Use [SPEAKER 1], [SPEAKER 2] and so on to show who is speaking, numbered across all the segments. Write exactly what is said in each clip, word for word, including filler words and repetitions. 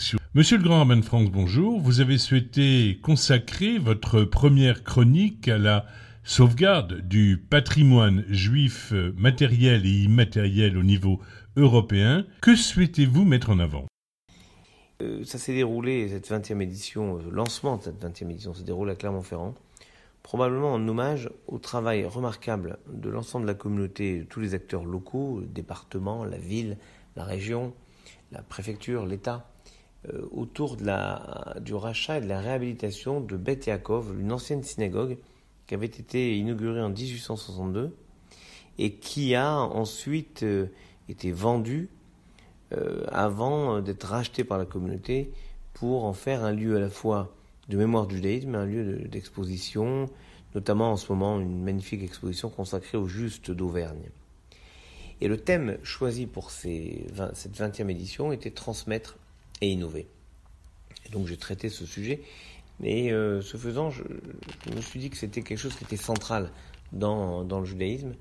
[SPEAKER 1] sur... Monsieur le Grand Rabbin de France, bonjour. Vous avez souhaité consacrer votre première chronique à la sauvegarde du patrimoine juif matériel et immatériel au niveau européen. Que souhaitez-vous mettre en avant ?
[SPEAKER 2] euh, Ça s'est déroulé, cette vingtième édition, le lancement de cette vingtième édition s'est déroulé à Clermont-Ferrand, probablement en hommage au travail remarquable de l'ensemble de la communauté, de tous les acteurs locaux, le département, la ville, la région, la préfecture, l'État, euh, autour de la, du rachat et de la réhabilitation de Beth Yaakov, une ancienne synagogue qui avait été inaugurée en dix-huit cent soixante-deux et qui a ensuite euh, été vendue euh, avant d'être rachetée par la communauté pour en faire un lieu à la fois de mémoire du judaïsme, un lieu de, d'exposition, notamment en ce moment une magnifique exposition consacrée au Juste d'Auvergne. Et le thème choisi pour ces vingt, cette vingtième édition était transmettre et innover. Et donc j'ai traité ce sujet, mais euh, ce faisant, je, je me suis dit que c'était quelque chose qui était central dans, dans le judaïsme.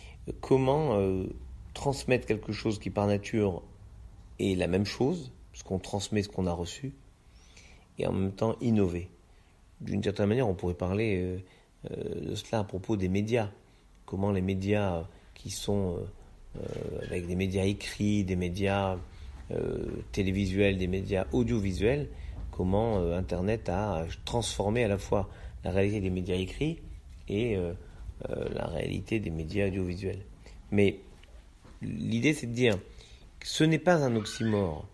[SPEAKER 2] Comment euh, transmettre quelque chose qui par nature est la même chose, parce qu'on transmet ce qu'on a reçu, et en même temps innover. D'une certaine manière, on pourrait parler euh, euh, de cela à propos des médias. Comment les médias qui sont... Euh, Euh, avec des médias écrits, des médias euh, télévisuels, des médias audiovisuels, comment euh, Internet a transformé à la fois la réalité des médias écrits et euh, euh, la réalité des médias audiovisuels. Mais l'idée, c'est de dire que ce n'est pas un oxymore,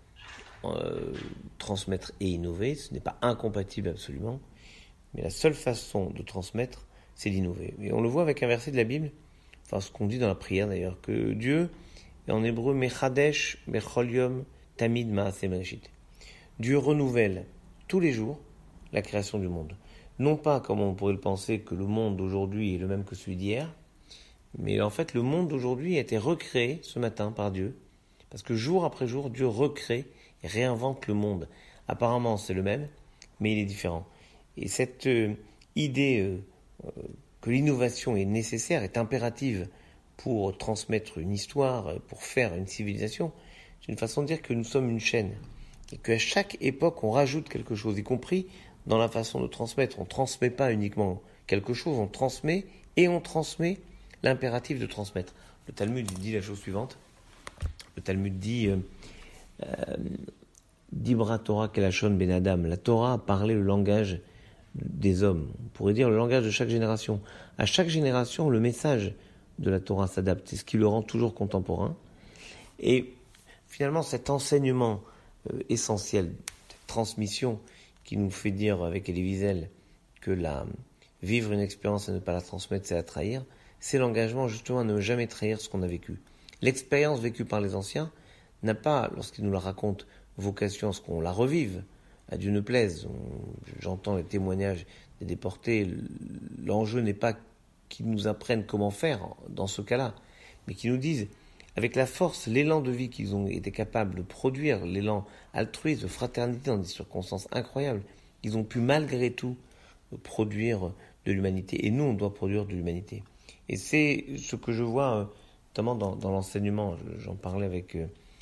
[SPEAKER 2] euh, transmettre et innover, ce n'est pas incompatible absolument, mais la seule façon de transmettre, c'est d'innover. Et on le voit avec un verset de la Bible, enfin ce qu'on dit dans la prière d'ailleurs, que Dieu, en hébreu, Mechadesh, Bechol Yom, Tamid Maaseh Bereshit. Dieu renouvelle tous les jours la création du monde. Non pas, comme on pourrait le penser, que le monde d'aujourd'hui est le même que celui d'hier, mais en fait le monde d'aujourd'hui a été recréé ce matin par Dieu, parce que jour après jour, Dieu recrée et réinvente le monde. Apparemment c'est le même, mais il est différent. Et cette euh, idée... Euh, euh, que l'innovation est nécessaire, est impérative pour transmettre une histoire, pour faire une civilisation, c'est une façon de dire que nous sommes une chaîne et qu'à chaque époque on rajoute quelque chose, y compris dans la façon de transmettre. On ne transmet pas uniquement quelque chose, on transmet et on transmet l'impératif de transmettre. Le Talmud dit la chose suivante. Le Talmud dit euh, euh, Dibra Torah Kelashon Ben Adam. La Torah a parlé le langage des hommes, on pourrait dire le langage de chaque génération. À chaque génération, le message de la Torah s'adapte, c'est ce qui le rend toujours contemporain. Et finalement, cet enseignement euh, essentiel, cette transmission qui nous fait dire avec Elie Wiesel que la, vivre une expérience et ne pas la transmettre, c'est la trahir, c'est l'engagement justement à ne jamais trahir ce qu'on a vécu. L'expérience vécue par les anciens n'a pas, lorsqu'ils nous la racontent, vocation à ce qu'on la revive. À Dieu ne plaise, on, j'entends les témoignages des déportés, l'enjeu n'est pas qu'ils nous apprennent comment faire dans ce cas-là, mais qu'ils nous disent, avec la force, l'élan de vie qu'ils ont été capables de produire, l'élan altruiste, de fraternité dans des circonstances incroyables, ils ont pu malgré tout produire de l'humanité. Et nous, on doit produire de l'humanité. Et c'est ce que je vois, notamment dans, dans l'enseignement, j'en parlais avec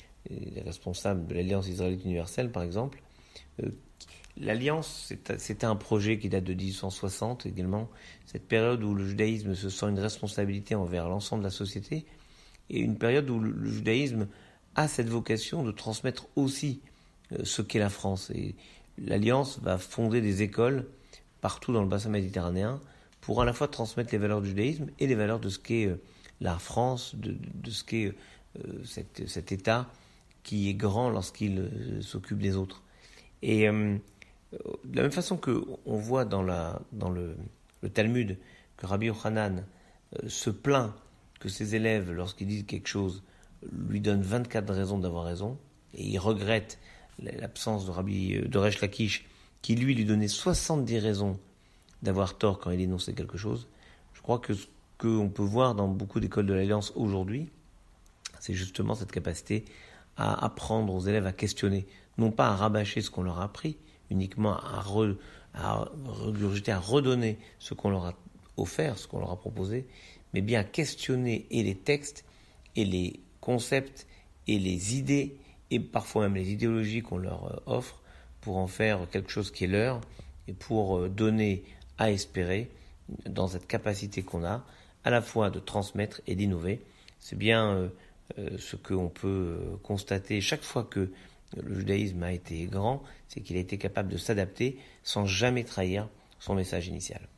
[SPEAKER 2] les responsables de l'Alliance israélite universelle, par exemple. Euh, L'Alliance, c'était un projet qui date de dix-huit cent soixante également, cette période où le judaïsme se sent une responsabilité envers l'ensemble de la société, et une période où le judaïsme a cette vocation de transmettre aussi euh, ce qu'est la France. Et l'Alliance va fonder des écoles partout dans le bassin méditerranéen pour à la fois transmettre les valeurs du judaïsme et les valeurs de ce qu'est euh, la France, de, de, de ce qu'est euh, cet, cet État qui est grand lorsqu'il euh, s'occupe des autres. Et euh, de la même façon qu'on voit dans, la, dans le, le Talmud que Rabbi Yochanan euh, se plaint que ses élèves, lorsqu'ils disent quelque chose, lui donnent vingt-quatre raisons d'avoir raison, et il regrette l'absence de Rabbi de Resh Lakish, qui lui lui donnait soixante-dix raisons d'avoir tort quand il énonçait quelque chose. Je crois que ce qu'on peut voir dans beaucoup d'écoles de l'Alliance aujourd'hui, c'est justement cette capacité à apprendre aux élèves à questionner, non pas à rabâcher ce qu'on leur a appris, uniquement à, re, à regurgiter, à redonner ce qu'on leur a offert, ce qu'on leur a proposé, mais bien à questionner et les textes, et les concepts, et les idées, et parfois même les idéologies qu'on leur offre, pour en faire quelque chose qui est leur et pour donner à espérer dans cette capacité qu'on a à la fois de transmettre et d'innover. C'est bien euh, euh, ce qu'on peut euh, constater chaque fois que le judaïsme a été grand, c'est qu'il a été capable de s'adapter sans jamais trahir son message initial.